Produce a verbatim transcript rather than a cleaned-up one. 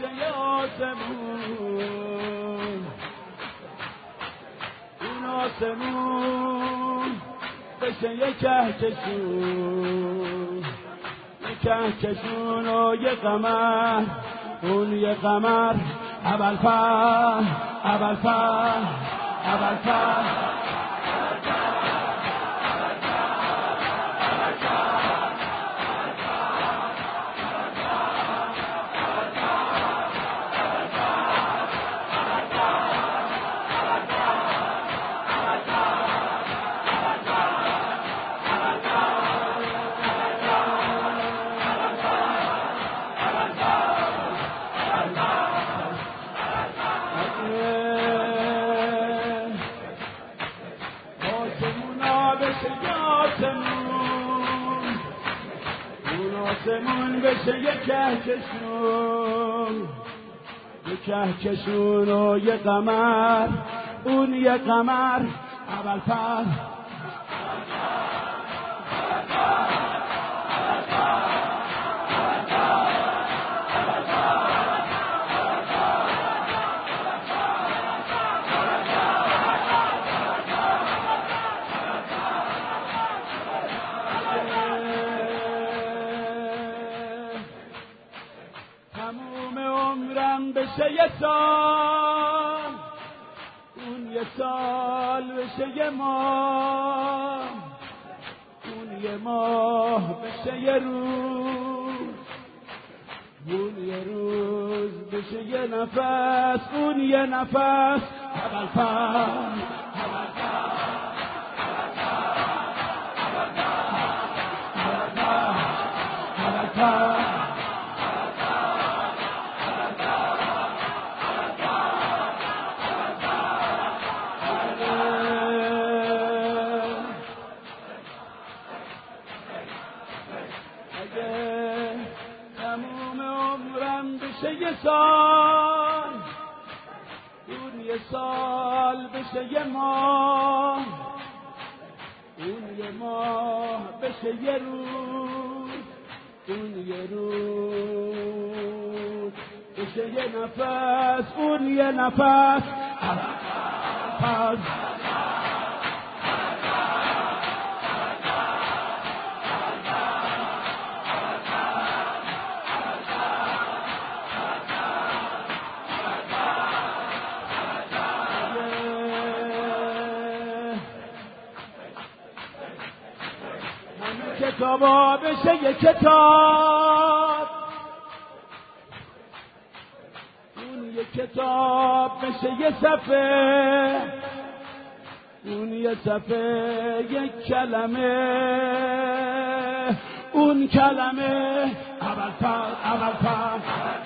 بشه آسمون، این آسمون بشه یه کهکشون، یه کهکشون و یه قمر، اون یه قمر ابوالفضل ابوالفضل ابوالفضل. آسمون بشه یه کهکشون، یه کهکشون و یه قمر، اون یه قمر ابوالفضل. بشه یه سال، اون یه سال بشه یه ماه، اون یه ماه بشه یه روز، اون یه روز بشه یه نفس، اون یه نفس ابوالفضل ابوالفضل. تموم عمرم بشه یه سال، اون یه سال بشه یه ماه، اون یه ماه بشه یه روز، اون یه روز بشه یه نفس، اون یه نفس ابوالفضل. کتابا بشه یه کتاب، اون یه کتاب بشه یه صفحه، اون یه صفحه یه کلمه، اون کلمه ابوالفضل ابوالفضل.